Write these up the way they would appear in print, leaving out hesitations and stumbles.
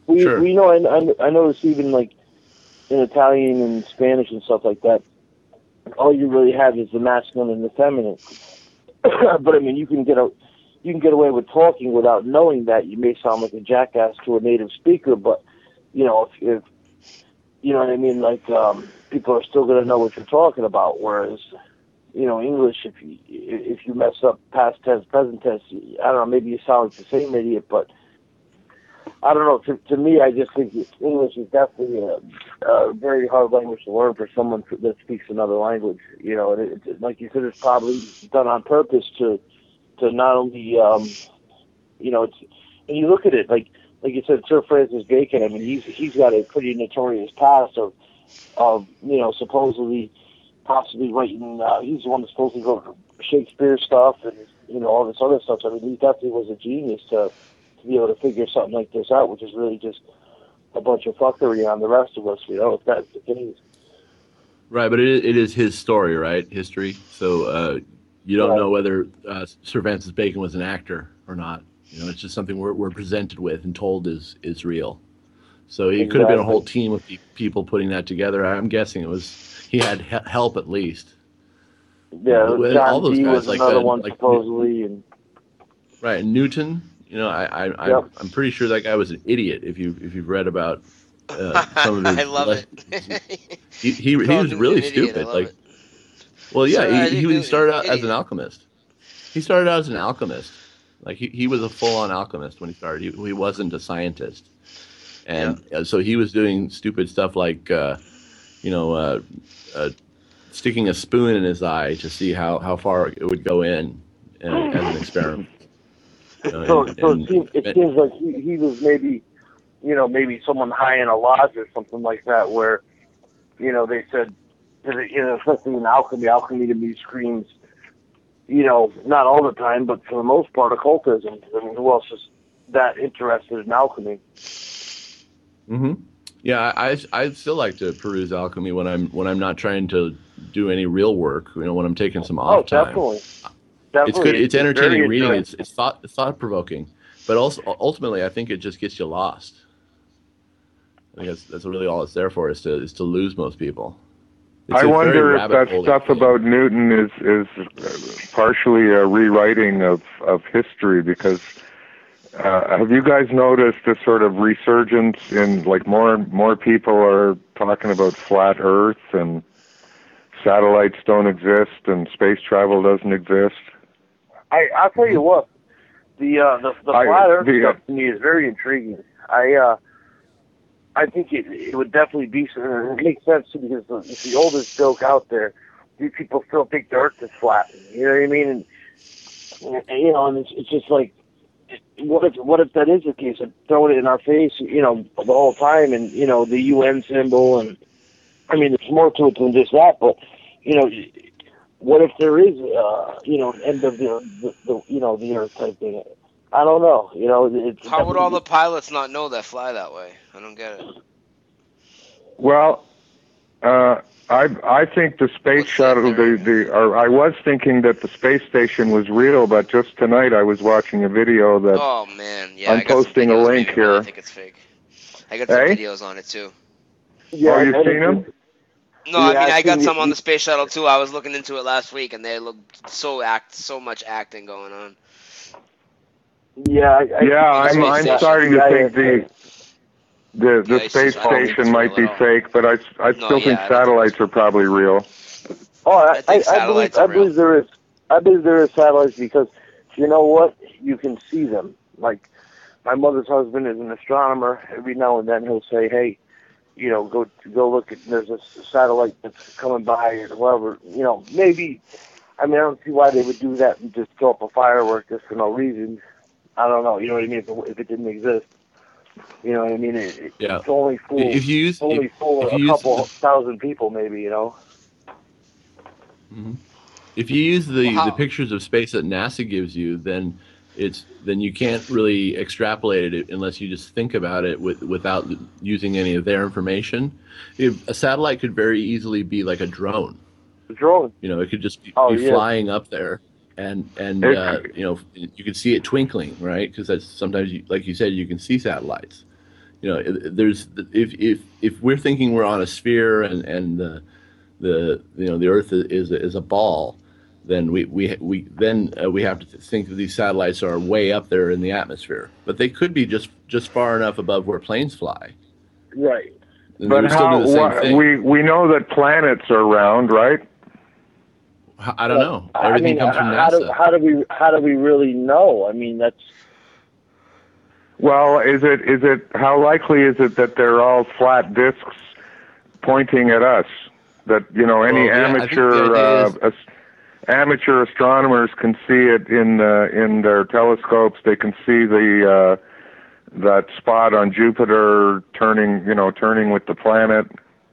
Sure. we know. I notice even like in Italian and Spanish and stuff like that, all you really have is the masculine and the feminine. But I mean, you can get away with talking without knowing that. You may sound like a jackass to a native speaker, but if you know what I mean, like people are still going to know what you're talking about. Whereas English, if you mess up past tense, present tense, I don't know, maybe you sound like the same idiot, but I don't know. To me, I just think English is definitely a very hard language to learn for someone that speaks another language. And like you said, it's probably done on purpose to not only it's, and you look at it like you said, Sir Francis Bacon. I mean, he's got a pretty notorious past of supposedly possibly writing. He's the one that supposedly wrote Shakespeare stuff and all this other stuff. So, I mean, he definitely was a genius to be able to figure something like this out, which is really just a bunch of fuckery on the rest of us, if that's the case. Right, but it is his story, right? History. So you don't know whether Sir Francis Bacon was an actor or not. It's just something we're presented with and told is real. So it could have been a whole team of people putting that together. I'm guessing he had help at least. Yeah, John all those guys, was another one supposedly, and right, and Newton. I'm pretty sure that guy was an idiot. If you've read about some of his, I love it. he was really stupid. Well, yeah, he started out as an alchemist. He started out as an alchemist. Like he was a full-on alchemist when he started. He wasn't a scientist, and so he was doing stupid stuff like sticking a spoon in his eye to see how far it would go in as an experiment. It seems like he was maybe someone high in a lodge or something like that, where they said, especially in alchemy to me screams, not all the time, but for the most part, occultism. I mean, who else is that interested in alchemy? Mm-hmm. Yeah, I still like to peruse alchemy when I'm not trying to do any real work. When I'm taking some off time. Definitely. It's good. It's entertaining reading. It's thought provoking, but also ultimately, I think it just gets you lost. I think that's really all it's there for is to lose most people. I wonder if that stuff about Newton is partially a rewriting of history, because have you guys noticed this sort of resurgence in more people are talking about flat Earth and satellites don't exist and space travel doesn't exist? I'll tell you what, the flat Earth stuff to me is very intriguing. I think it would definitely be. It makes sense too, because it's the oldest joke out there. These people still think the Earth is flat. You know what I mean? And it's just like, what if that is the case? And throwing it in our face, the whole time, and the UN symbol, and I mean, there's more to it than just that. But what if there is, end of the Earth type thing? I don't know. How would all the pilots not know that fly that way? I don't get it. Well, I think the space shuttle. I was thinking that the space station was real, but just tonight I was watching a video that. Oh man, yeah. I'm posting a link here. I think it's fake. I got some videos on it too. Yeah, you've seen them? No, I mean I got some on the space shuttle too. I was looking into it last week, and they looked so much acting going on. Yeah, I'm starting to think the space station might be fake, but I still think satellites are probably real. Oh, I believe there is. I believe there is satellites, because you know what? You can see them. Like my mother's husband is an astronomer. Every now and then he'll say, "Hey, go look at. There's a satellite that's coming by," or whatever. Maybe. I mean, I don't see why they would do that and just throw up a firework just for no reason. I don't know. You know what I mean? If it didn't exist, you know what I mean? It's only fool. A couple thousand people, maybe. Mm-hmm. If you use the pictures of space that NASA gives you, then you can't really extrapolate it unless you just think about it without using any of their information. A satellite could very easily be like a drone. A drone. It could just be flying up there. And you can see it twinkling, right? Because that's sometimes, like you said, you can see satellites. there's if we're thinking we're on a sphere and the Earth is a ball, then we have to think that these satellites are way up there in the atmosphere, but they could be just far enough above where planes fly. Right. But we know that planets are round, right? I don't know. Everything comes from NASA. How do we really know? I mean, that's. Well, how likely is it that they're all flat discs pointing at us? That any amateur astronomers can see it in their telescopes. They can see that spot on Jupiter turning with the planet.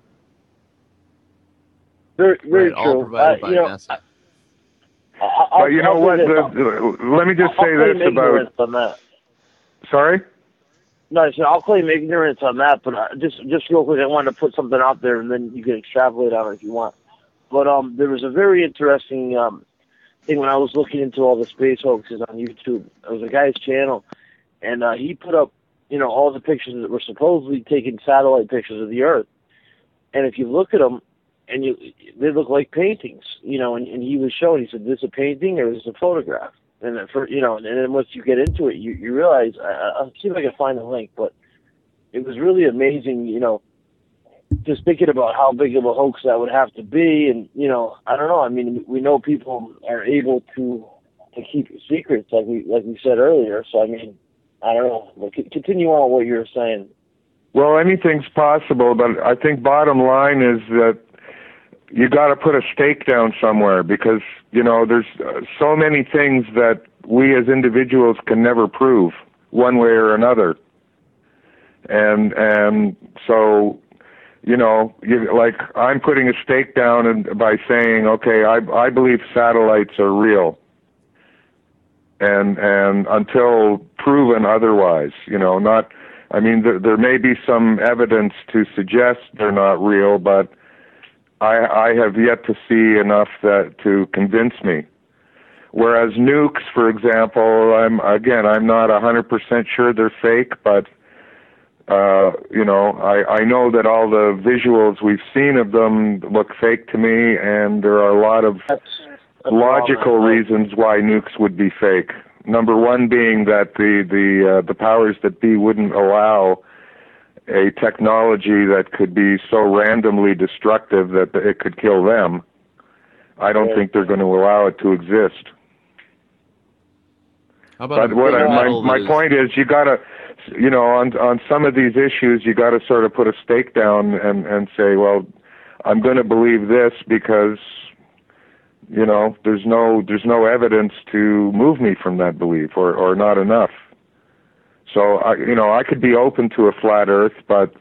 Very true. All provided by NASA. But you know what? Let me just say this about. On that. Sorry? No, so I'll claim ignorance on that, but just real quick, I wanted to put something out there, and then you can extrapolate on it if you want. But there was a very interesting thing when I was looking into all the space hoaxes on YouTube. It was a guy's channel, and he put up, all the pictures that were supposedly taking satellite pictures of the Earth. And if you look at them, and they look like paintings, and he was showing. He said, "This is a painting or is this a photograph?" And and then once you get into it, you realize. I'll see if I can find the link, but it was really amazing. Just thinking about how big of a hoax that would have to be, and I don't know. I mean, we know people are able to keep secrets, like we said earlier. So I mean, I don't know. But continue on what you were saying. Well, anything's possible, but I think bottom line is that you got to put a stake down somewhere, because there's so many things that we as individuals can never prove one way or another, and so like I'm putting a stake down by saying, okay, I believe satellites are real, and until proven otherwise, not. I mean, there may be some evidence to suggest they're not real, but I have yet to see enough to convince me. Whereas nukes, for example, I'm not 100% sure they're fake, but I know that all the visuals we've seen of them look fake to me, and there are a lot of logical reasons why nukes would be fake. Number one being that the powers that be wouldn't allow a technology that could be so randomly destructive that it could kill them. I don't think they're going to allow it to exist. But my point is, you got to, on some of these issues, you got to sort of put a stake down and say, well, I'm going to believe this because, there's no evidence to move me from that belief, or not enough. So I could be open to a flat Earth, but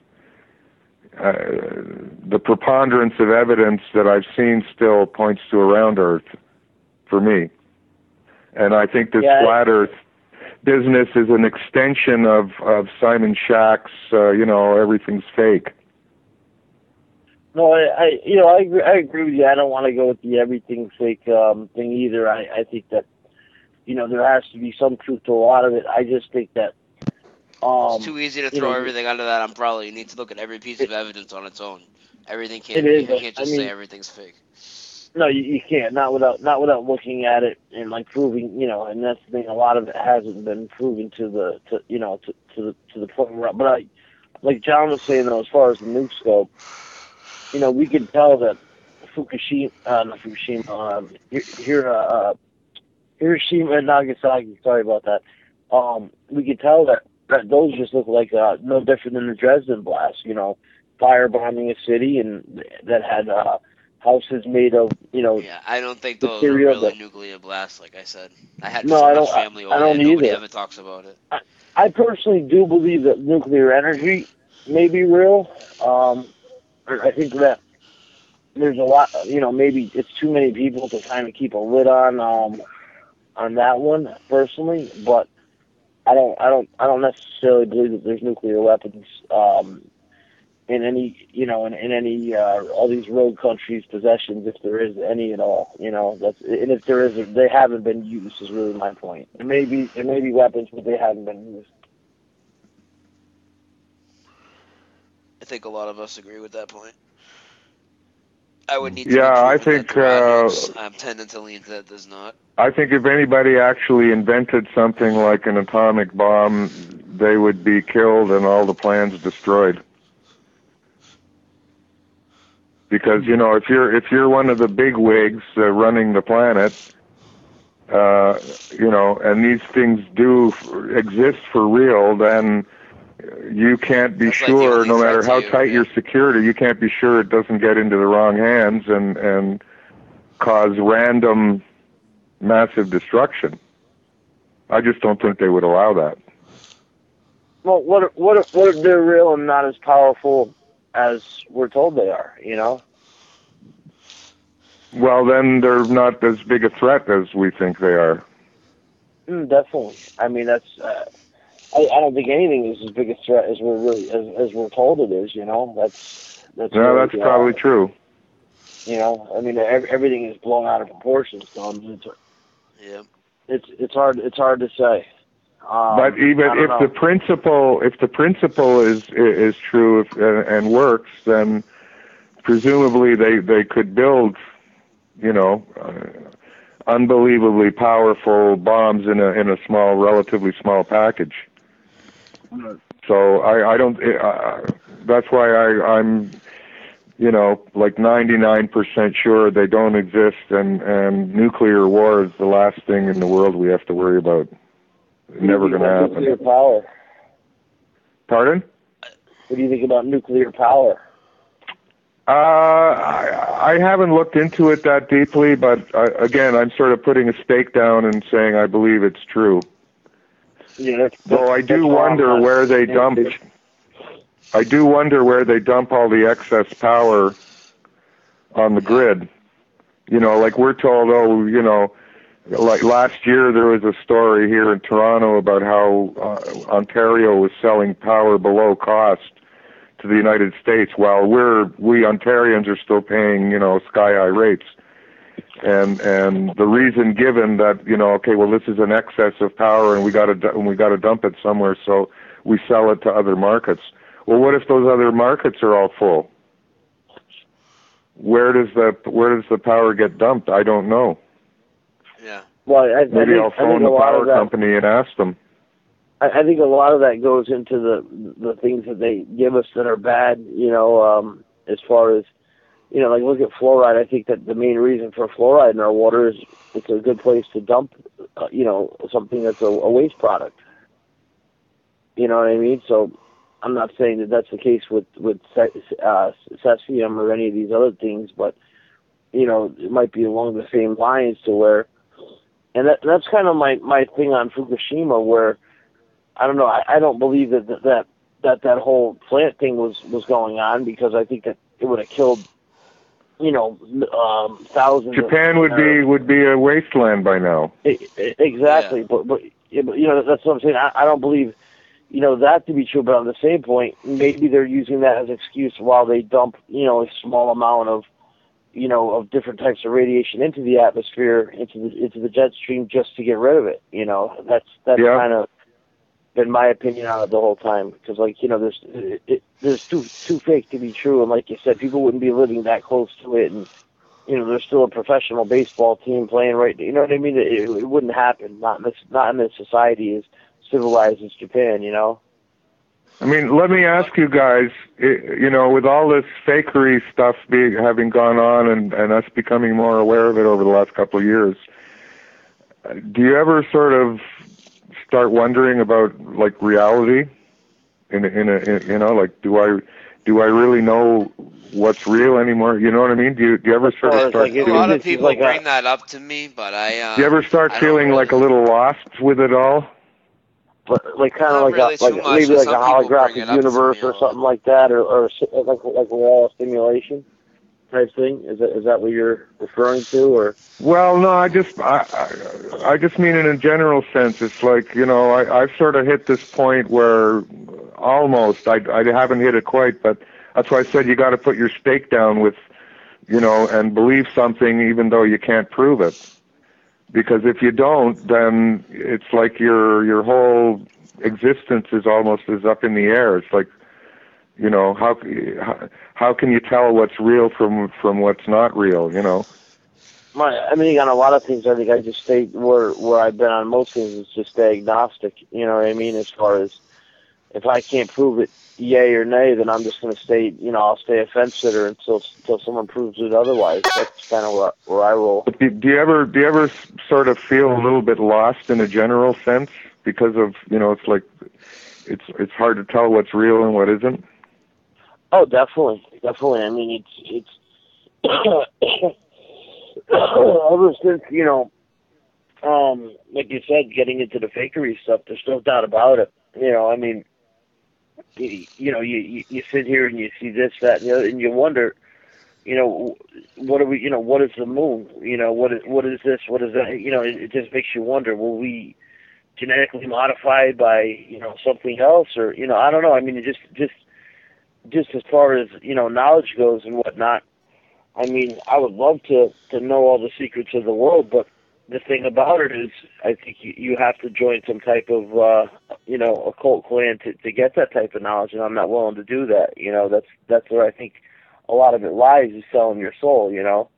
the preponderance of evidence that I've seen still points to a round Earth for me. And I think this flat Earth business is an extension of Simon Schack's, everything's fake. No, I agree with you. I don't want to go with the everything fake thing either. I think that, there has to be some truth to a lot of it. I just think that it's too easy to throw everything under that umbrella. You need to look at every piece of evidence on its own. Everything can't. You can't just say everything's fake. No, you can't. Not without looking at it and like proving. And that's the thing. A lot of it hasn't been proven to the point where. But like John was saying though, as far as the nuke scope, we can tell that Hiroshima and Nagasaki. Sorry about that. We could tell that those just look like no different than the Dresden blast. Firebombing a city and that had houses made of Yeah, I don't think those are really nuclear blasts. Like I said, I had family over there. Nobody ever talks about it. I personally do believe that nuclear energy may be real. I think that there's a lot. Maybe it's too many people to kind of keep a lid on that one personally, but I don't necessarily believe that there's nuclear weapons in any in any all these rogue countries' possessions, if there is any at all. And if there is, they haven't been used. Is really my point. There may be weapons, but they haven't been used. think a lot of us agree with that point. I would need to yeah, I think I'm tending to lean that does not. I think if anybody actually invented something like an atomic bomb, they would be killed and all the plans destroyed. Because if you're one of the big wigs running the planet, and these things do exist for real, then you can't be sure, no matter how tight your security, you can't be sure it doesn't get into the wrong hands and cause random massive destruction. I just don't think they would allow that. Well, what if they're real and not as powerful as we're told they are, Well, then they're not as big a threat as we think they are. Definitely. I mean, that's. I don't think anything is as big a threat as as we're told it is. That's. No, that's probably true. I mean, everything is blown out of proportion. So yeah. It's hard to say. But even if the principle is true and works, then presumably they could build, unbelievably powerful bombs in a relatively small package. So I don't. That's why I'm, like 99% sure they don't exist, and nuclear war is the last thing in the world we have to worry about. Never going to happen. Nuclear power. Pardon? What do you think about nuclear power? I haven't looked into it that deeply, but again, I'm sort of putting a stake down and saying I believe it's true. Yeah, Though I do wonder where they dump. I do wonder where they dump all the excess power on the grid. Like we're told, like last year there was a story here in Toronto about how Ontario was selling power below cost to the United States, while we Ontarians are still paying, sky high rates. And the reason given that, okay, well, this is an excess of power and we got to dump it somewhere, so we sell it to other markets. Well, what if those other markets are all full? Where does the power get dumped? I don't know. Yeah. Well, maybe I'll phone the power company and ask them. I think a lot of that goes into the things that they give us that are bad, as far as, like look at fluoride. I think that the main reason for fluoride in our water is it's a good place to dump, something that's a waste product. You know what I mean? So I'm not saying that that's the case with cesium or any of these other things, but, it might be along the same lines to where, and that's kind of my thing on Fukushima, where, I don't know. I don't believe that whole plant thing was going on, because I think that it would have killed, thousands. Japan would be a wasteland by now. Exactly, yeah. But that's what I'm saying. I don't believe that to be true. But on the same point, maybe they're using that as an excuse while they dump a small amount of of different types of radiation into the atmosphere, into the jet stream, just to get rid of it. That's yeah. kind of been my opinion on it the whole time, because there's too fake to be true, and like you said, people wouldn't be living that close to it, and there's still a professional baseball team playing right. You know what I mean? It wouldn't happen. Not in this society as civilized as Japan. I mean, let me ask you guys. With all this fakery stuff having gone on, and us becoming more aware of it over the last couple of years, do you ever sort of start wondering about like reality in like do I really know what's real anymore? You know what I mean? Do you ever sort of start a lot of people bring that up to me, but do you ever start feeling like a little lost with it all? But like kind of like maybe like a holographic universe or something like that, or like a wall of simulation type thing? Is that what you're referring to, or? Well, no, I just mean in a general sense. It's like, I've sort of hit this point where almost, I haven't hit it quite, but that's why I said you got to put your stake down with, and believe something even though you can't prove it. Because if you don't, then it's like your whole existence is up in the air. It's like, you know, how can you tell what's real from what's not real? You know. I mean, on a lot of things, I think I just stay where I've been on most things is just stay agnostic. You know what I mean? As far as if I can't prove it, yay or nay, then I'm just going to stay. You know, I'll stay a fence sitter until someone proves it otherwise. That's kind of where I roll. But do you ever sort of feel a little bit lost in a general sense because of, you know, it's like it's hard to tell what's real and what isn't? Oh, definitely. I mean, it's ever since, you know, like you said, getting into the fakery stuff, there's no doubt about it. You know, I mean, you know, you sit here and you see this, that, and the other, and you wonder, you know, what are we, you know, what is the moon? You know, what is this? What is that? You know, it just makes you wonder, will we genetically modified by, you know, something else, or, you know, I don't know. I mean, it just as far as, you know, knowledge goes and whatnot, I mean, I would love to know all the secrets of the world, but the thing about it is, I think you have to join some type of, you know, occult clan to get that type of knowledge, and I'm not willing to do that. You know, that's where I think a lot of it lies, is selling your soul, you know?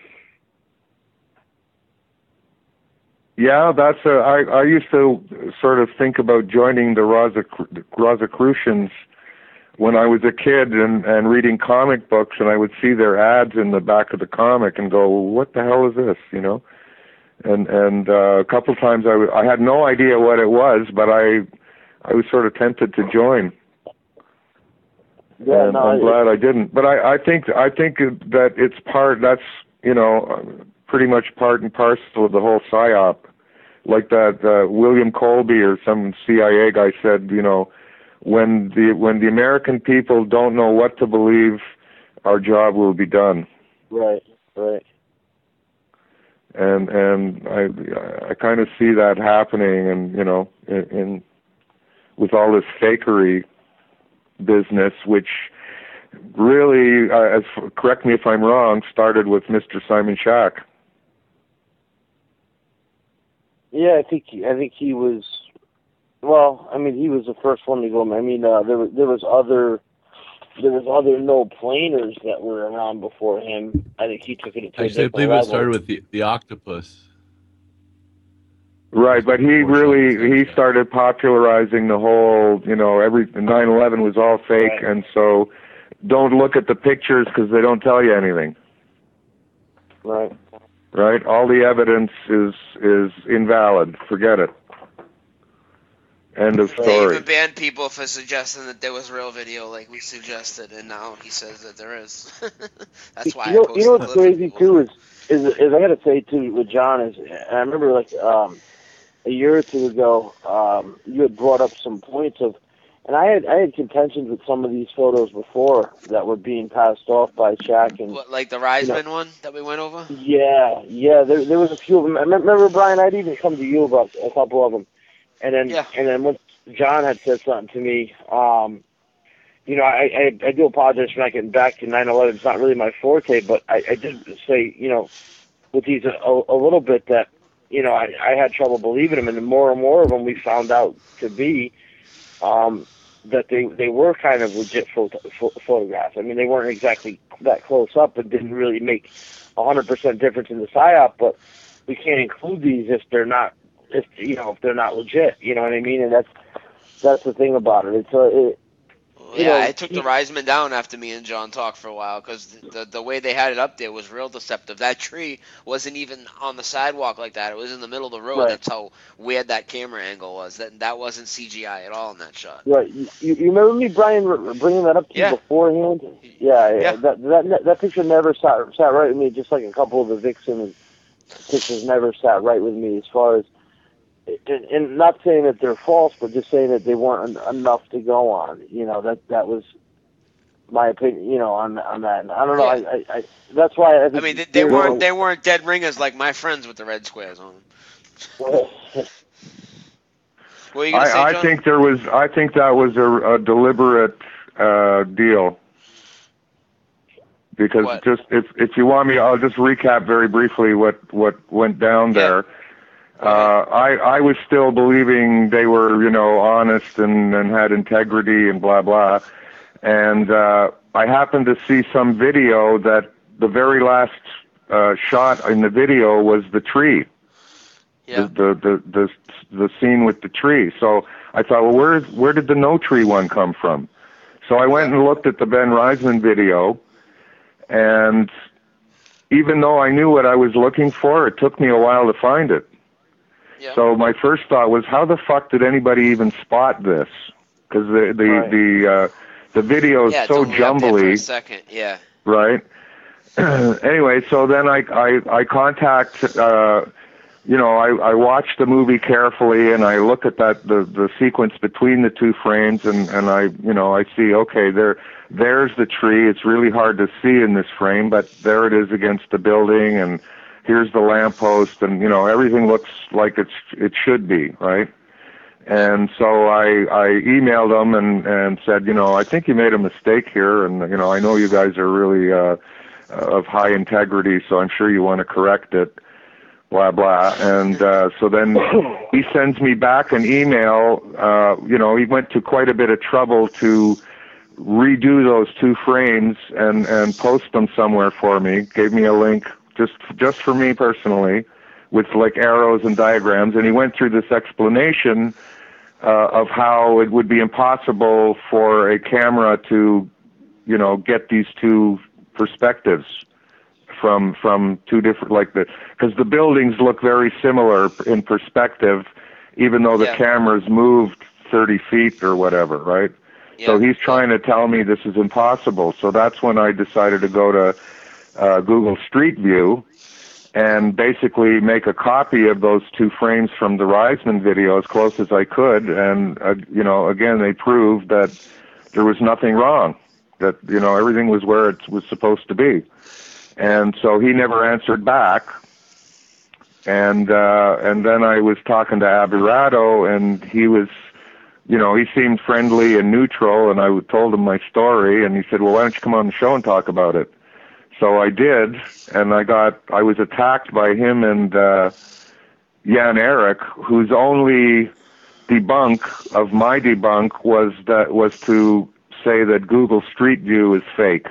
Yeah, I used to sort of think about joining the Rosicrucians when I was a kid and reading comic books, and I would see their ads in the back of the comic and go, what the hell is this, you know? And a couple of times I had no idea what it was, but I was sort of tempted to join. Yeah, and I'm glad I didn't. But I think that it's that's, you know, pretty much part and parcel of the whole psyop. Like that William Colby or some CIA guy said, you know, when the American people don't know what to believe, our job will be done. Right. And I kind of see that happening, and, you know, in with all this fakery business, which really, correct me if I'm wrong, started with Mr. Simon Shack. Yeah, I think he was. Well, I mean, he was the first one to go. I mean, there was other no planers that were around before him. I think he took it to a different level. I believe level. it started with the octopus. Right, but he started popularizing the whole, you know, 9/11 was all fake, right. And so don't look at the pictures because they don't tell you anything. Right. Right? All the evidence is invalid. Forget it. End of story. They even banned people for suggesting that there was real video, like we suggested, and now he says that there is. That's why. You know what's crazy too is I got to say too with John is, and I remember like a year or two ago, you had brought up some points of, and I had contentions with some of these photos before that were being passed off by Shaq and what, like the Reisman one that we went over. Yeah. There was a few of them. I remember, Brian, I'd even come to you about a couple of them. And then once John had said something to me, you know, I do apologize for not getting back to 9/11. It's not really my forte, but I did say, you know, with these a little bit that, you know, I had trouble believing them, and the more and more of them we found out to be that they were kind of legit photographs. I mean, they weren't exactly that close up and didn't really make 100% difference in the psyop, but we can't include these if they're not. If they're not legit, you know what I mean, and that's the thing about it. I took the Reisman down after me and John talked for a while because the way they had it up there was real deceptive. That tree wasn't even on the sidewalk like that; it was in the middle of the road. Right. That's how weird that camera angle was. That wasn't CGI at all in that shot. Right. You remember me, Brian, bringing that up to you beforehand? Yeah. That picture never sat right with me. Just like a couple of the Vixen pictures never sat right with me as far as. And not saying that they're false, but just saying that they weren't enough to go on. You know, that was my opinion. You know, on that. And I don't know. I that's why I think. I mean, they weren't dead ringers like my friends with the red squares on them. What were you gonna say, John? I think that was a deliberate deal. Because just if you want me, I'll just recap very briefly what went down there. I was still believing they were, you know, honest and had integrity and blah, blah. And I happened to see some video that the very last shot in the video was the tree. Yeah. The scene with the tree. So I thought, well, where did the no tree one come from? So I went and looked at the Ben Reisman video, and even though I knew what I was looking for, it took me a while to find it. Yeah. So my first thought was, how the fuck did anybody even spot this? Because the video is so jumbly. For a second. Yeah. Right. Anyway, so then I contact. I watch the movie carefully, and I look at the sequence between the two frames, and I see, okay, there's the tree. It's really hard to see in this frame, but there it is against the building, and here's the lamppost, and everything looks like it should be, right? And so I emailed them and said, I think you made a mistake here, and I know you guys are really of high integrity, so I'm sure you want to correct it. Blah, blah. And so then he sends me back an email. He went to quite a bit of trouble to redo those two frames and post them somewhere for me. Gave me a link just for me personally with like arrows and diagrams. And he went through this explanation of how it would be impossible for a camera to, get these two perspectives from two different, because the buildings look very similar in perspective, even though the camera's moved 30 feet or whatever, right? Yeah. So he's trying to tell me this is impossible. So that's when I decided to go to Google Street View and basically make a copy of those two frames from the Reisman video as close as I could. And, again, they proved that there was nothing wrong, that, everything was where it was supposed to be. And so he never answered back. And then I was talking to Abberato, and he was, he seemed friendly and neutral, and I told him my story, and he said, well, why don't you come on the show and talk about it? So I did, and I was attacked by him and Jan Erik, whose only debunk of my debunk was to say that Google Street View is fake.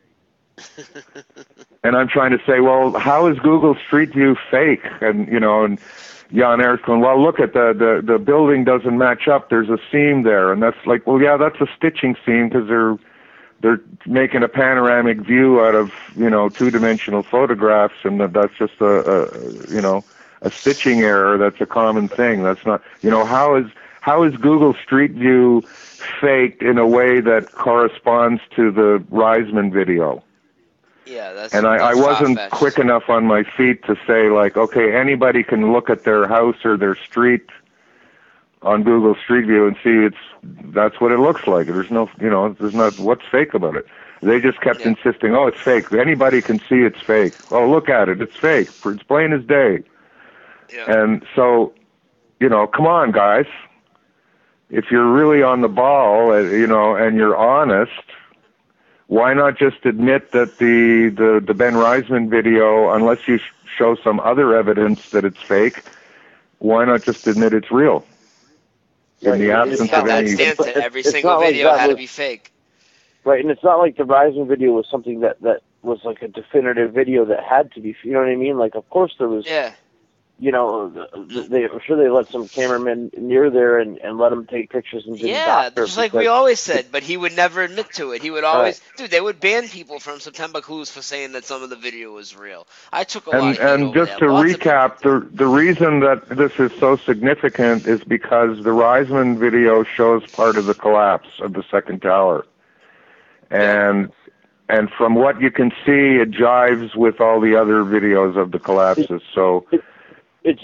And I'm trying to say, well, how is Google Street View fake? And and Jan Erik's going, well, look at the building doesn't match up. There's a seam there, and that's like, well, yeah, that's a stitching seam because they're making a panoramic view out of two-dimensional photographs, and that's just a stitching error. That's a common thing. That's not how is Google Street View faked in a way that corresponds to the Reisman video? Yeah, that's. And I wasn't quick enough on my feet to say, like, okay, anybody can look at their house or their street on Google Street View and see that's what it looks like. There's not what's fake about it. They just kept insisting, oh, it's fake. Anybody can see it's fake. Oh, look at it, it's fake. It's plain as day. Yeah. And so, come on, guys. If you're really on the ball, and you're honest, why not just admit that the Ben Reisman video, unless you show some other evidence that it's fake, why not just admit it's real? In the absence of any... Every single video had to be fake. Right, and it's not like the Reisman video was something that was like a definitive video that had to be, you know what I mean? Like, of course there was... Yeah. I'm sure they let some cameramen near there and let them take pictures and just like we always said, but he would never admit to it. He would always, they would ban people from September Clues for saying that some of the video was real. I took a lot of heat and just to recap, the reason that this is so significant is because the Reisman video shows part of the collapse of the second tower, and from what you can see, it jives with all the other videos of the collapses. So. It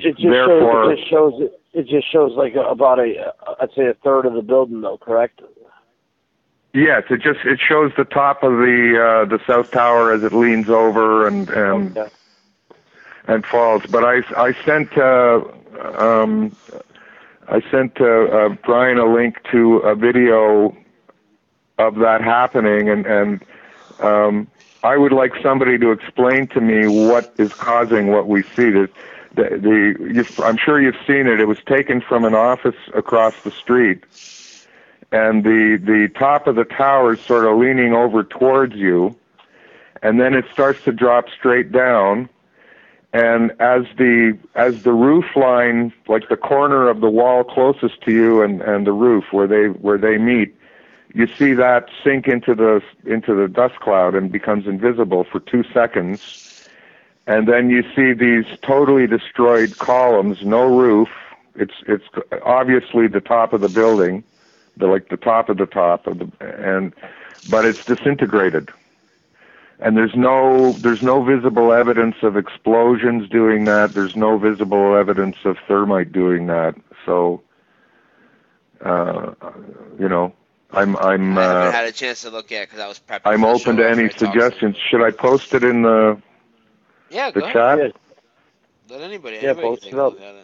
just shows like about I'd say a third of the building though, correct? Yes, it shows the top of the south tower as it leans over and falls. But I sent Brian a link to a video of that happening, and I would like somebody to explain to me what is causing what we see. I'm sure you've seen it. It was taken from an office across the street, and the top of the tower is sort of leaning over towards you, and then it starts to drop straight down. And as the roof line, like the corner of the wall closest to you and the roof where they meet, you see that sink into the dust cloud and becomes invisible for 2 seconds. And then you see these totally destroyed columns, no roof. It's obviously the top of the building, the top of the but it's disintegrated. And there's no visible evidence of explosions doing that. There's no visible evidence of thermite doing that. So, I haven't had a chance to look yet because I was prepping. I'm open to any suggestions. Should I post it in the chat? Yeah. Let anybody post take it a up. look at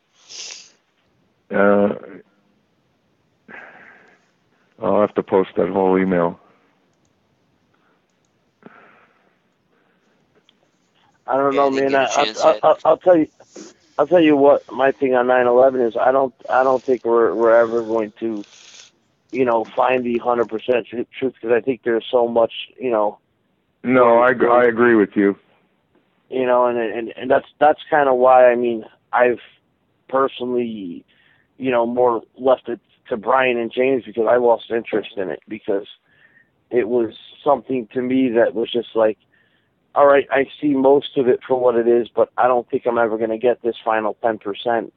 it. I'll have to post that whole email. I don't know, man. I'll tell you. I'll tell you what my thing on 9/11 is. I don't think we're ever going to, find the 100% truth because I think there's so much, No, I agree with you. And that's kind of why I've personally, more left it to Brian and James because I lost interest in it because it was something to me that was just like, all right, I see most of it for what it is, but I don't think I'm ever going to get this final 10%,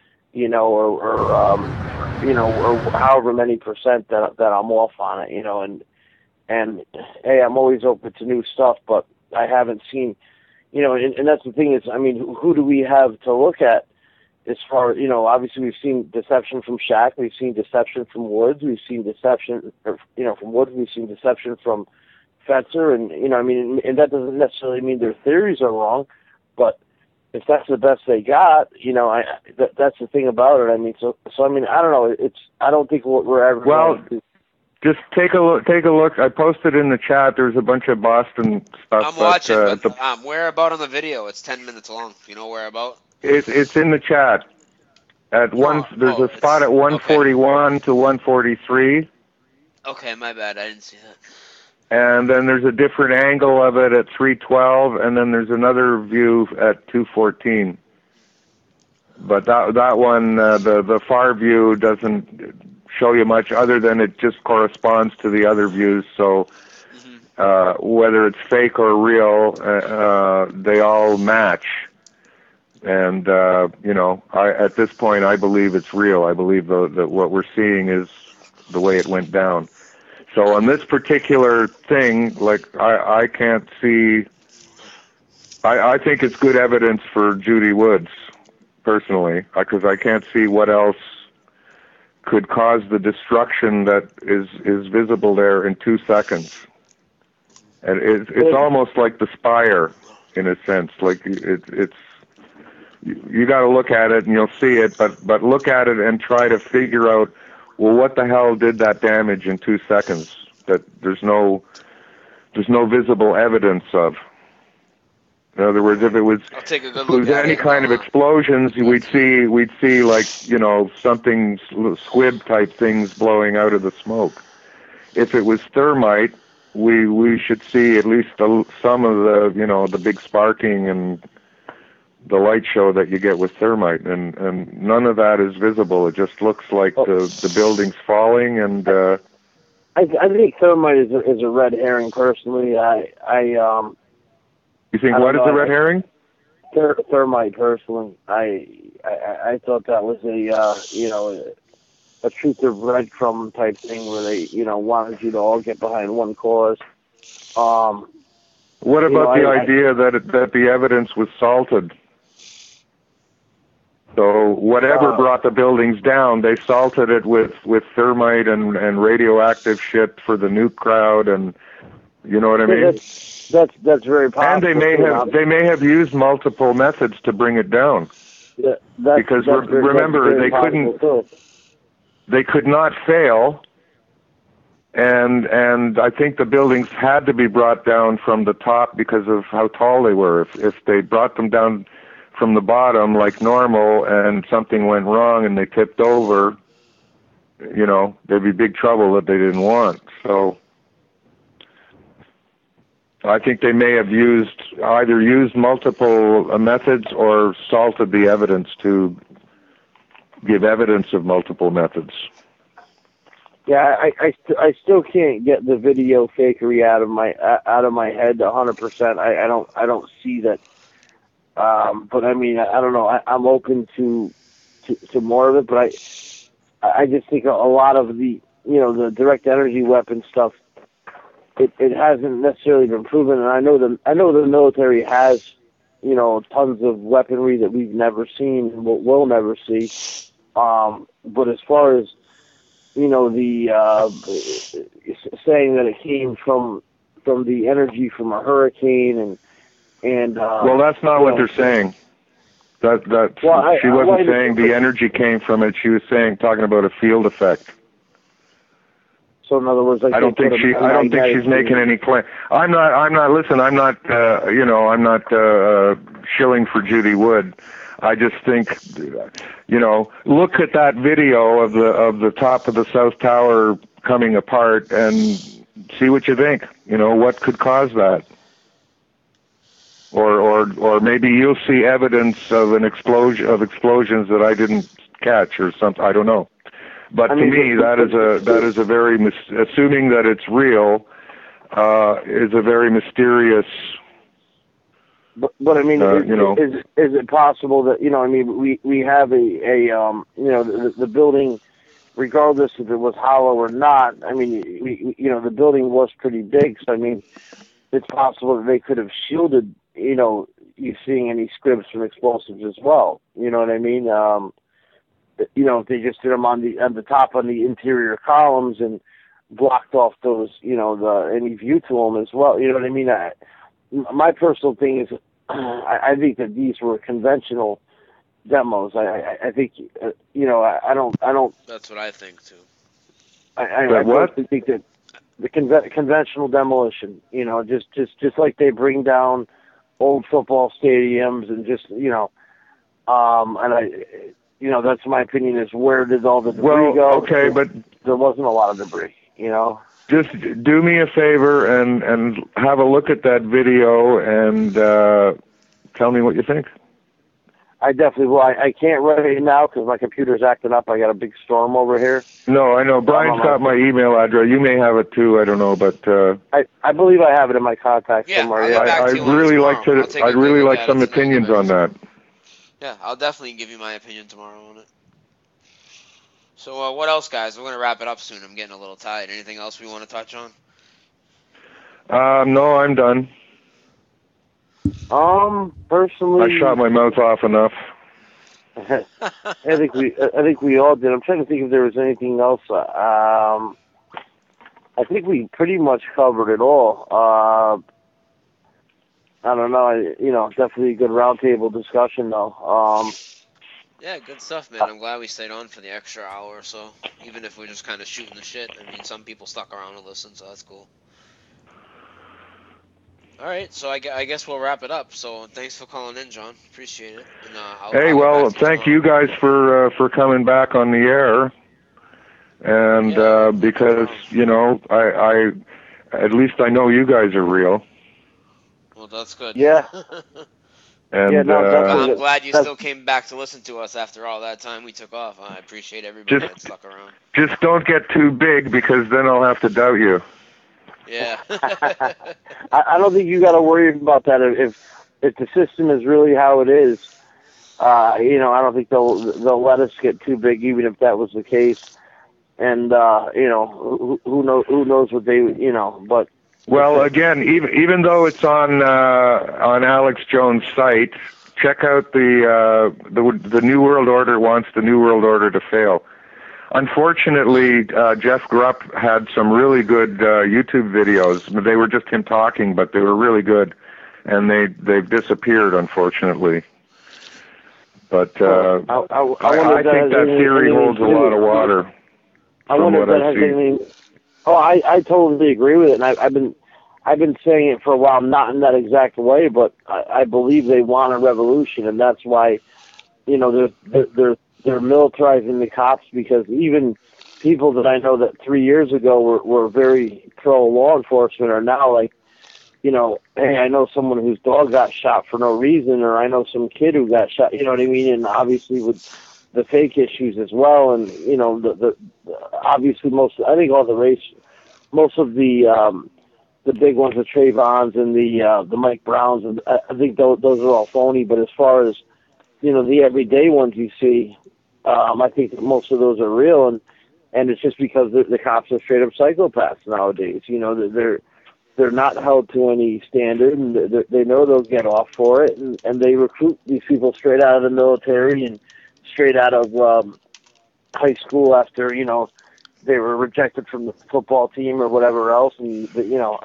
or however many percent that I'm off on it, and hey, I'm always open to new stuff, but I haven't seen, and that's the thing is, who do we have to look at as far as, obviously we've seen deception from Shaq, we've seen deception from Woods, we've seen deception, from Woods, we've seen deception from Fetzer, and and that doesn't necessarily mean their theories are wrong, but if that's the best they got, that's the thing about it. So I don't know. I don't think we're ever. Well, going to... just take a look. I posted in the chat. There's a bunch of Boston stuff. I'm watching. Where about on the video? It's 10 minutes long. You know where about? It's in the chat. There's a spot at 141 to 143. Okay, my bad. I didn't see that. And then there's a different angle of it at 312, and then there's another view at 214. But that one, the far view doesn't show you much other than it just corresponds to the other views. So whether it's fake or real, they all match. And at this point, I believe it's real. I believe that what we're seeing is the way it went down. So on this particular thing, I can't see. I think it's good evidence for Judy Woods, personally, because I can't see what else could cause the destruction that is visible there in 2 seconds. And it's almost like the Spire, in a sense. Like it's you got to look at it and you'll see it, but look at it and try to figure out. Well, what the hell did that damage in 2 seconds that there's no visible evidence of? In other words, if it was any kind of explosions, we'd see like something squib type things blowing out of the smoke. If it was thermite, we should see at least some of the big sparking and the light show that you get with thermite, and none of that is visible. It just looks like the building's falling, and I think thermite is a red herring. Personally, you think what is a red herring? Thermite. Personally, I thought that was a truth of breadcrumb type thing where they wanted you to all get behind one cause. What about the idea that the evidence was salted? So whatever brought the buildings down, they salted it with thermite and radioactive shit for the nuke crowd, and you know what I mean? That's very possible. And they may have used multiple methods to bring it down. Yeah, because remember they could not fail, and I think the buildings had to be brought down from the top because of how tall they were. If they brought them down from the bottom like normal and something went wrong and they tipped over, there'd be big trouble that they didn't want. So I think they may have either used multiple methods or salted the evidence to give evidence of multiple methods. Yeah, I still can't get the video fakery out of my head 100%. I don't see that. But I mean, I don't know. I'm open to more of it, but I just think a lot of the the direct energy weapon stuff, it hasn't necessarily been proven. And I know the military has tons of weaponry that we've never seen and we'll never see. But as far as the saying that it came from the energy from a hurricane and well, that's not what they're saying. She wasn't saying the energy came from it. She was talking about a field effect. So in other words, I don't think she's making any claim. I'm not. Listen, I'm not. I'm not shilling for Judy Wood. I just think, look at that video of the top of the South Tower coming apart and see what you think. What could cause that? Or maybe you'll see evidence of explosions that I didn't catch or something. I don't know. But to me, that is a very assuming that it's real is a very mysterious. But I mean, is it possible that we have the building, regardless if it was hollow or not? I mean, the building was pretty big, so I mean, it's possible that they could have shielded you seeing any scripts from explosives as well. You know what I mean? If they just did them on the top on the interior columns and blocked off those any view to them as well. You know what I mean? My personal thing is, I think that these were conventional demos. I think, I don't. That's what I think too. I personally think that the conventional demolition, just like they bring down old football stadiums and just, and that's my opinion is where did all the debris go? Okay, but there wasn't a lot of debris, Just do me a favor and have a look at that video and tell me what you think. I definitely will. I can't right now because my computer's acting up. I got a big storm over here. No, I know. Brian's got my email address. You may have it too. I don't know, but I believe I have it in my contacts somewhere. Yeah, I'd really like some opinions on that. Yeah, I'll definitely give you my opinion tomorrow on it. So what else, guys? We're going to wrap it up soon. I'm getting a little tired. Anything else we want to touch on? No, I'm done. Personally, I shot my mouth off enough. I think we all did. I'm trying to think if there was anything else. I think we pretty much covered it all. I don't know. Definitely a good roundtable discussion, though. Yeah, good stuff, man. I'm glad we stayed on for the extra hour or so, even if we're just kind of shooting the shit. I mean, some people stuck around to listen, so that's cool. All right, so I guess we'll wrap it up. So thanks for calling in, John. Appreciate it. And, thank you guys for coming back on the air. And because I at least I know you guys are real. Well, that's good. Yeah. And I'm glad you still came back to listen to us after all that time we took off. I appreciate everybody that stuck around. Just don't get too big because then I'll have to doubt you. Yeah. I don't think you got to worry about that. If the system is really how it is, I don't think they'll let us get too big, even if that was the case. And who knows what they but. Well, again, even though it's on Alex Jones' site, check out the New World Order wants the New World Order to fail. Unfortunately, Jeff Grupp had some really good YouTube videos. They were just him talking, but they were really good, and they've disappeared, unfortunately. But I think that theory holds a lot of water. I wonder if that has anything. Oh, I totally agree with it, and I've been saying it for a while, not in that exact way, but I believe they want a revolution, and that's why, they're militarizing the cops, because even people that I know that 3 years ago were very pro law enforcement are now like, you know, hey, I know someone whose dog got shot for no reason, or I know some kid who got shot, you know what I mean? And obviously with the fake issues as well, and, you know, the obviously most of the big ones, the Trayvons and the Mike Browns, and I think those are all phony. But as far as, you know, the everyday ones you see, I think that most of those are real, and it's just because the cops are straight up psychopaths nowadays. You know, they're not held to any standard, and they know they'll get off for it, and they recruit these people straight out of the military and straight out of high school after, you know, they were rejected from the football team or whatever else, and you know.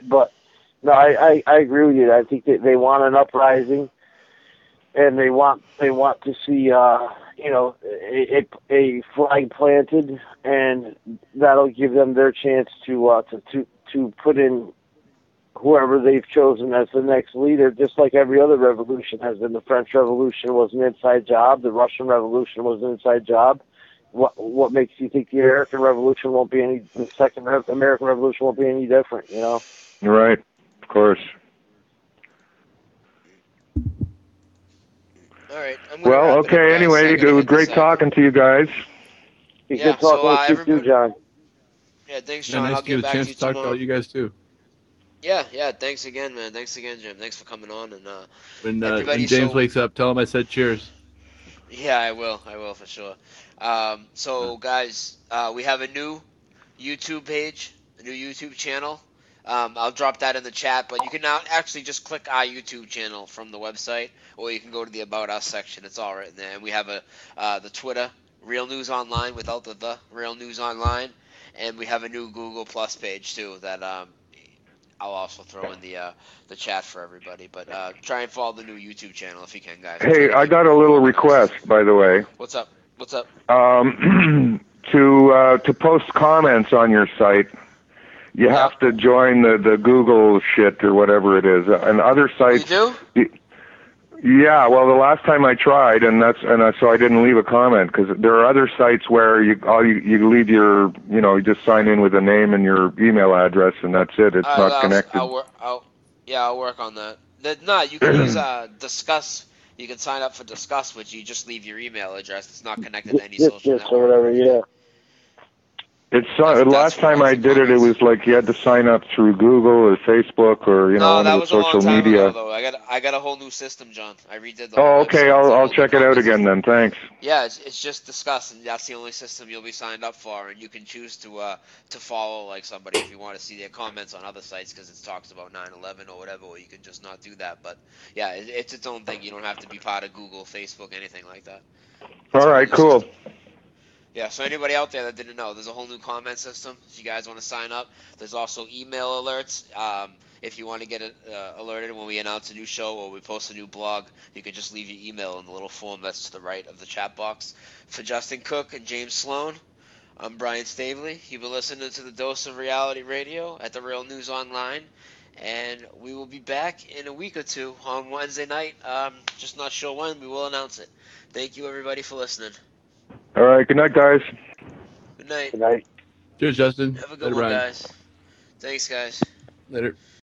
I agree with you. I think that they want an uprising, and they want to see you know, a flag planted, and that'll give them their chance to put in whoever they've chosen as the next leader, just like every other revolution has been. The French Revolution was an inside job. The Russian Revolution was an inside job. What makes you think the American Revolution won't be the second American Revolution won't be any different, you know? Right, of course. All right. Well, okay, anyway, it was great talking to you guys. Good talking with you too, John. Yeah, thanks, John. Nice I'll get back chance to you to talk tomorrow. to all you guys too. Yeah, thanks again, man. Thanks again, Jim. Thanks for coming on. And when James wakes up, tell him I said cheers. Yeah, I will for sure. So guys, we have a new YouTube page, a new YouTube channel. I'll drop that in the chat, but you can now actually just click our YouTube channel from the website, or you can go to the About Us section. It's all right there. And we have the Twitter, Real News Online, without the Real News Online, and we have a new Google Plus page too that I'll also throw in the chat for everybody. But try and follow the new YouTube channel if you can, guys. Hey, I got a little request, by the way. What's up? To post comments on your site, you have to join the Google shit or whatever it is. And other sites. You do? Yeah, well, the last time I tried, so I didn't leave a comment, because there are other sites where you leave your, you just sign in with a name and your email address, and that's it. It's not connected. I'll work on that. No, you can use Discuss. You can sign up for Discuss, which you just leave your email address. It's not connected to any social network. Or whatever, yeah. Last time I did it was like you had to sign up through Google or Facebook or one of the social media. Ago, though. I got a whole new system, John. I redid the. Oh, okay. I'll check it out again then. Thanks. Yeah, it's just Discuss, and that's the only system you'll be signed up for, and you can choose to follow like somebody if you want to see their comments on other sites because it talks about 9/11 or whatever, or you can just not do that. But yeah, it's its own thing. You don't have to be part of Google, Facebook, anything like that. All right, cool. Yeah, so anybody out there that didn't know, there's a whole new comment system if you guys want to sign up. There's also email alerts. If you want to get alerted when we announce a new show or we post a new blog, you can just leave your email in the little form that's to the right of the chat box. For Justin Cook and James Sloan, I'm Brian Stavely. You've been listening to the Dose of Reality Radio at the Real News Online, and we will be back in a week or two on Wednesday night. Just not sure when. We will announce it. Thank you, everybody, for listening. All right. Good night, guys. Good night. Good night. Cheers, Justin. Have a good one, guys. Thanks, guys. Later.